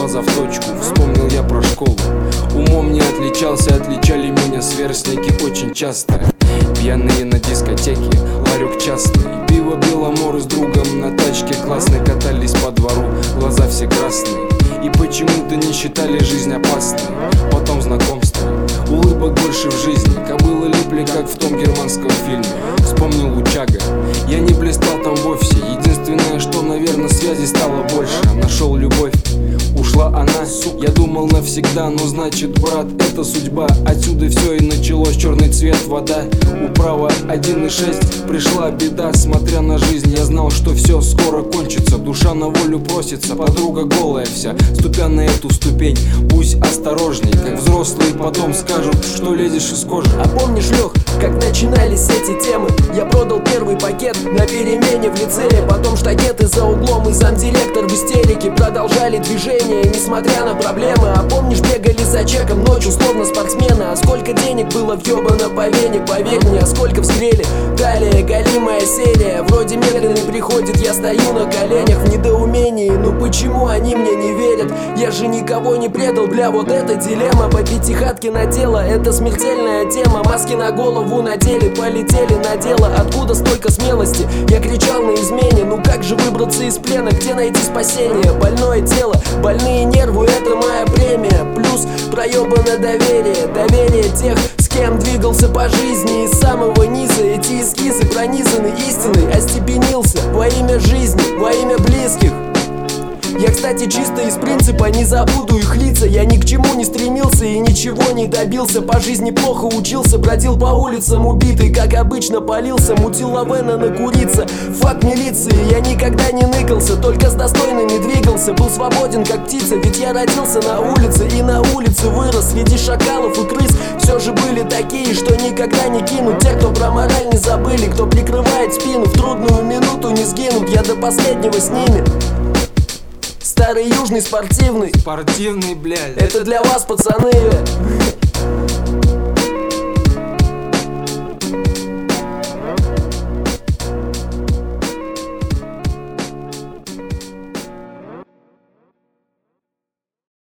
глаза в точку. Вспомнил я про школу. Умом не отличался, отличали меня сверстники очень часто. Пьяные на дискотеке, ларек частный. Пиво Беломор с другом на тачке классной катались по двору, глаза все красные. И почему-то не считали жизнь опасной. Потом знакомство, улыбок больше в жизни. Кобылы липли, как в том германском фильме. Вспомнил Учага, я не блистал там вовсе. Единственное, что, наверное, связи стало больше. Нашел любовь, ушла она. Я думал навсегда, но значит, брат, это судьба. Отсюда все и началось, черный цвет, вода. Управа 1,6, пришла беда. Смотря на жизнь, я знал, что все скоро кончится. Душа на волю просится, подруга голая вся. Ступя на эту ступень, будь осторожней. Как взрослые потом скажут, что лезешь из кожи. А помнишь, Лех, как начинались эти темы? Я продал первый пакет на перемене в лицее. Потом штакеты за углом и замдиректор в истерике. Продолжали движение, несмотря на проблемы. А помнишь, бегали за чеком ночью, словно спортсмены. А сколько денег было въебано по вене, поверь мне, а сколько взгрели. Далее голимая серия, вроде медленный приходит. Я стою на коленях в недоумении. Ну почему они мне не верят? Я же никого не предал, бля, вот это дилемма. По пятихатке на тело, это смертельная тема. Маски на голову надели, полетели на дело. Откуда столько смелости? Я кричал на измене. Ну как же выбраться из плена, где найти спасение? Больное тело, больные нервы, это моя премия. Плюс проебано доверие, доверие тех, с кем двигался по жизни. Из самого низа эти эскизы пронизаны истиной. Остепенился во имя жизни, во имя близких. Я, кстати, чисто из принципа не забуду их лица. Я ни к чему не стремился и ничего не добился. По жизни плохо учился, бродил по улицам убитый. Как обычно палился, мутил лавена накуриться. Факт милиции, я никогда не ныкался, только с достойными двигался. Был свободен как птица, ведь я родился на улице. И на улице вырос среди шакалов и крыс. Все же были такие, что никогда не кинут. Те, кто про мораль не забыли, кто прикрывает спину. В трудную минуту не сгинут, я до последнего с ними. Старый южный спортивный, Спортивный, блядь, это для вас, пацаны.